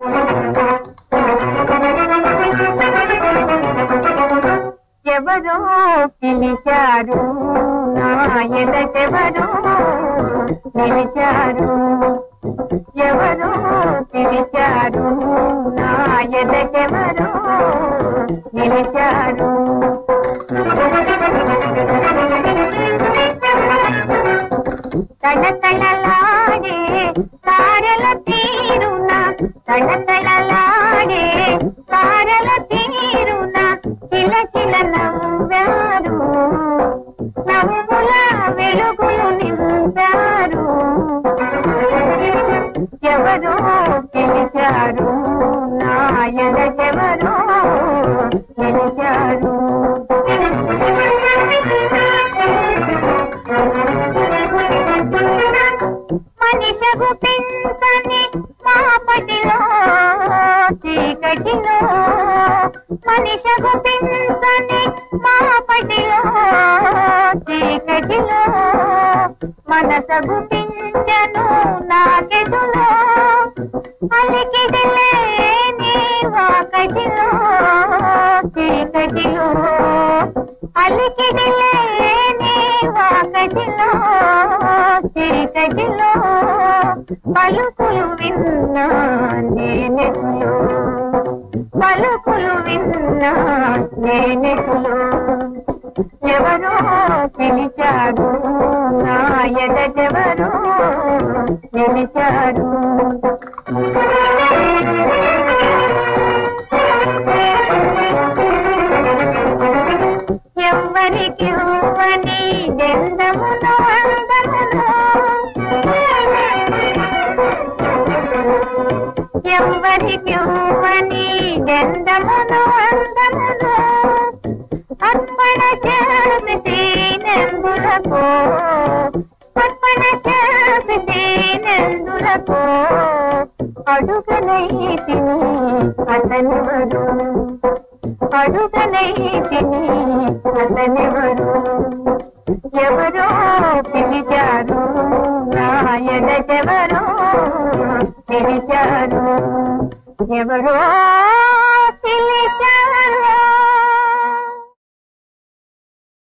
ఎవరో పిలిచారు నా ఎదటెవరో పిలిచారు, ఎవరో పిలిచారు నా ఎదటెవరో పిలిచారు. తడతడలాడే తారల తీరున, తడతడలాడే తారల తీరున కిలకిల నవ్వారు, నవ్వుల వెలుగులు నింపారు. ఎవరో పిలిచారు నా ఎదటెవరో పిలిచారు. మనిషగు పెంచని మాపటిలో చీకటిలో, మనిషగు పెంచని మాపటిలో చీకటిలో, మనసగు పింఛను నాకెదులో అలికిడిలే నీ వాకటిలో చీకటిలో, అలికిడిలే నీ వాకటిలో చీకటిలో, పలుకులు విన్నా నేనెటులో, పలుకులు విన్నా నేనెటులో. ఎవరో పిలిచారు నా ఎదటెవరో పిలిచారు. ఎవ్వరికి ఇవ్వని దెందమును అందమును, ఎవ్వరికి ఇవ్వని దెందమును అందమును, అర్పణ చేసినందులకు, అర్పణ చేసినందులకు అడుగనైతిని అతనెవరు, అడుగనైతిని అతనెవరు. ఎవరో పిలిచారు నా ఎదటెవరో పిలిచారు, ఎవరో